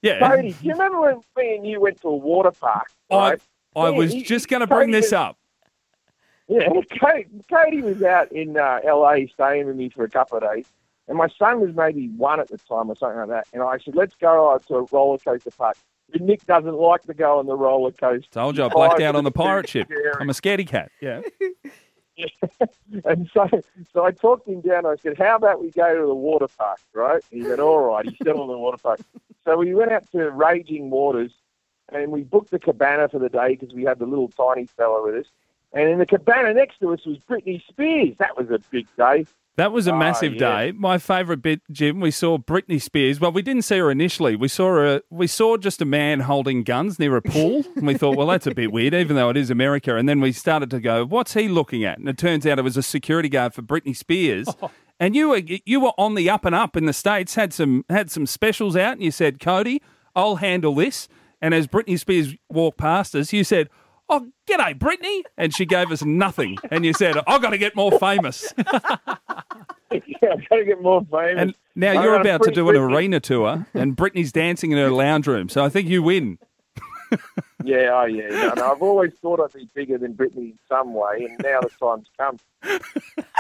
Yeah. Cody, do you remember when me and you went to a water park? Right? I was just going to bring this up. Yeah, Cody was out in LA staying with me for a couple of days, and my son was maybe 1 at the time or something like that. And I said, let's go to a roller coaster park. But Nick doesn't like to go on the roller coaster. Told you I blacked out on the pirate ship. I'm a scaredy cat. Yeah. And so I talked him down. I said, how about we go to the water park, right? And he went, all right. He's still on the water park. So we went out to Raging Waters, and we booked the cabana for the day because we had the little tiny fella with us. And in the cabana next to us was Britney Spears. That was a big day. That was a massive day. My favourite bit, Jim, we saw Britney Spears. Well, we didn't see her initially. We saw just a man holding guns near a pool, and we thought, well, that's a bit weird, even though it is America. And then we started to go, what's he looking at? And it turns out it was a security guard for Britney Spears. Oh. And you were on the up and up in the States, had some specials out, and you said, Cody, I'll handle this. And as Britney Spears walked past us, you said, oh, g'day, Britney. And she gave us nothing. And you said, I've got to get more famous. Yeah, I've got to get more famous. And now you're about to do an arena tour, and Britney's dancing in her lounge room. So I think you win. Yeah. No, I've always thought I'd be bigger than Britney in some way, and now the time's come.